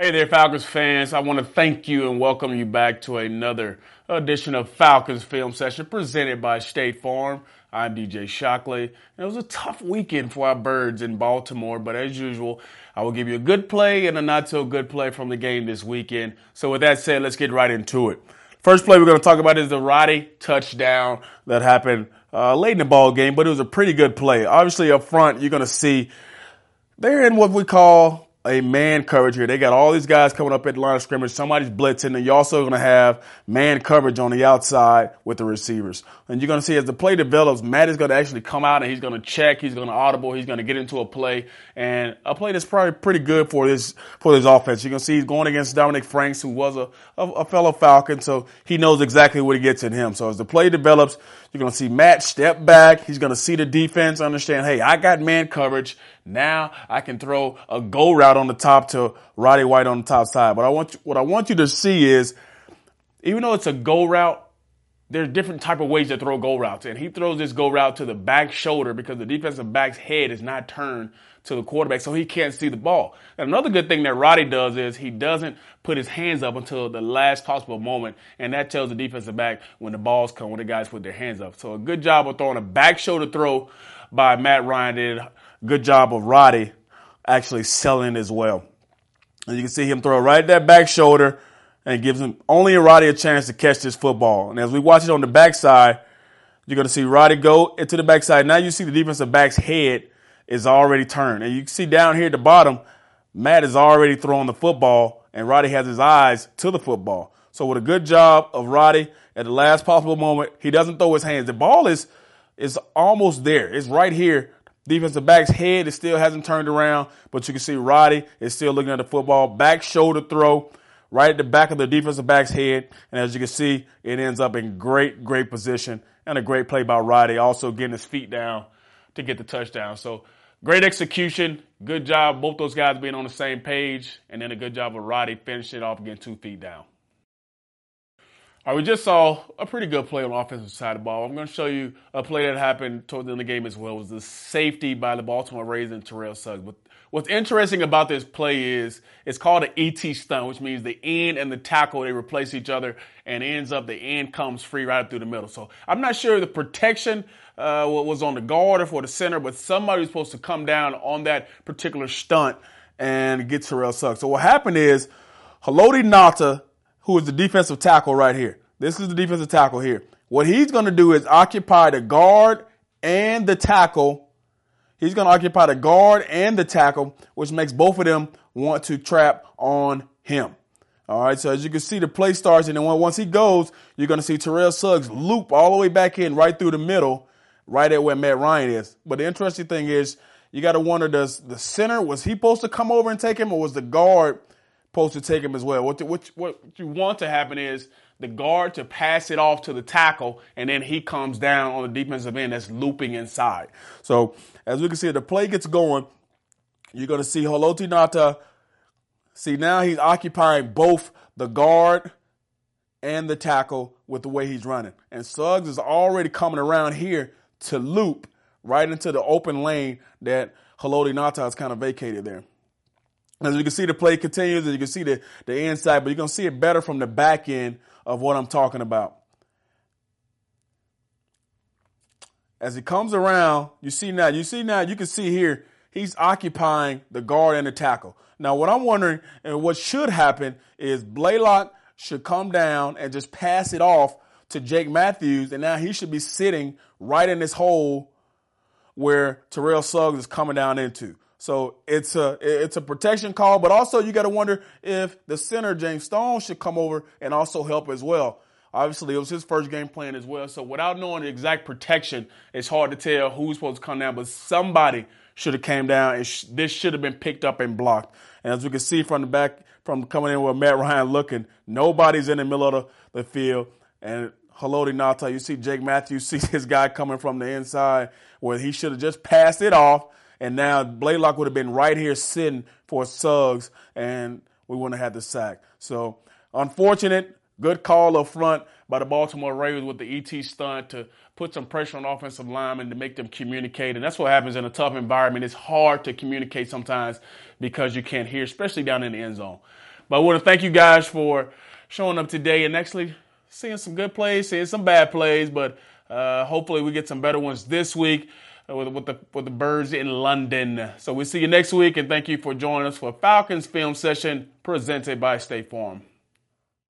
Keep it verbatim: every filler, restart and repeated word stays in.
Hey there, Falcons fans. I want to thank you and welcome you back to another edition of Falcons Film Session presented by State Farm. I'm D J Shockley. It was a tough weekend for our Birds in Baltimore, but as usual, I will give you a good play and a not-so-good play from the game this weekend. So with that said, let's get right into it. First play we're going to talk about is the Roddy touchdown that happened uh, late in the ball game, but it was a pretty good play. Obviously, up front, you're going to see they're in what we call a man coverage here. They got all these guys coming up at the line of scrimmage. Somebody's blitzing, and you're also going to have man coverage on the outside with the receivers. And you're going to see as the play develops, Matt is going to actually come out and he's going to check, he's going to audible, he's going to get into a play, and a play that's probably pretty good for this for this offense. You're going to see he's going against Dominic Franks, who was a, a, a fellow Falcon, so he knows exactly what he gets in him. So as the play develops, you're going to see Matt step back. He's going to see the defense, understand, hey, I got man coverage. Now I can throw a go route on the top to Roddy White on the top side. But I want you, what I want you to see is, even though it's a go route, there's different type of ways to throw go routes. And he throws this go route to the back shoulder because the defensive back's head is not turned to the quarterback, so he can't see the ball. And another good thing that Roddy does is he doesn't put his hands up until the last possible moment, and that tells the defensive back when the balls come, when the guys put their hands up. So a good job of throwing a back shoulder throw by Matt Ryan did. Good job of Roddy actually selling as well. And you can see him throw right at that back shoulder and gives him only Roddy a chance to catch this football. And as we watch it on the backside, you're going to see Roddy go into the backside. Now you see the defensive back's head is already turned. And you can see down here at the bottom, Matt is already throwing the football, and Roddy has his eyes to the football. So with a good job of Roddy at the last possible moment, he doesn't throw his hands. The ball is is almost there. It's right here. Defensive back's head is still hasn't turned around, but you can see Roddy is still looking at the football. Back shoulder throw right at the back of the defensive back's head. And as you can see, it ends up in great, great position and a great play by Roddy, also getting his feet down to get the touchdown. So great execution. Good job, both those guys being on the same page. And then a good job of Roddy finishing it off and getting two feet down. All right, we just saw a pretty good play on the offensive side of the ball. I'm going to show you a play that happened toward the end of the game as well. It was the safety by the Baltimore Ravens and Terrell Suggs. But what's interesting about this play is it's called an E T stunt, which means the end and the tackle, they replace each other, and it ends up the end comes free right up through the middle. So I'm not sure the protection uh, was on the guard or for the center, but somebody was supposed to come down on that particular stunt and get Terrell Suggs. So what happened is Haloti Ngata, who is the defensive tackle right here. This is the defensive tackle here. What he's going to do is occupy the guard and the tackle. He's going to occupy the guard and the tackle, which makes both of them want to trap on him. All right, so as you can see, the play starts, and then once he goes, you're going to see Terrell Suggs loop all the way back in right through the middle, right at where Matt Ryan is. But the interesting thing is, you got to wonder, does the center, was he supposed to come over and take him, or was the guard supposed to take him as well? What, the, what, what you want to happen is the guard to pass it off to the tackle, and then he comes down on the defensive end that's looping inside. So as we can see, the play gets going. You're going to see Haloti Ngata. See, now he's occupying both the guard and the tackle with the way he's running. And Suggs is already coming around here to loop right into the open lane that Haloti Ngata has kind of vacated there. As you can see, the play continues, and you can see the, the inside, but you're going to see it better from the back end of what I'm talking about. As he comes around, you see now, you see now, you can see here, he's occupying the guard and the tackle. Now, what I'm wondering, and what should happen, is Blaylock should come down and just pass it off to Jake Matthews, and now he should be sitting right in this hole where Terrell Suggs is coming down into. So it's a it's a protection call, but also you got to wonder if the center, James Stone, should come over and also help as well. Obviously, it was his first game playing as well. So without knowing the exact protection, it's hard to tell who's supposed to come down, but somebody should have came down, and sh- this should have been picked up and blocked. And as we can see from the back, from coming in with Matt Ryan looking, nobody's in the middle of the, the field. And Haloti Ngata, you see Jake Matthews, see this guy coming from the inside where he should have just passed it off. And now Blaylock would have been right here sitting for Suggs, and we wouldn't have had the sack. So unfortunate, good call up front by the Baltimore Ravens with the E T stunt to put some pressure on offensive linemen to make them communicate. And that's what happens in a tough environment. It's hard to communicate sometimes because you can't hear, especially down in the end zone. But I want to thank you guys for showing up today and actually seeing some good plays, seeing some bad plays, but uh, hopefully we get some better ones this week with, with the with the Birds in London. So we'll see you next week, and thank you for joining us for Falcons Film Session presented by State Farm.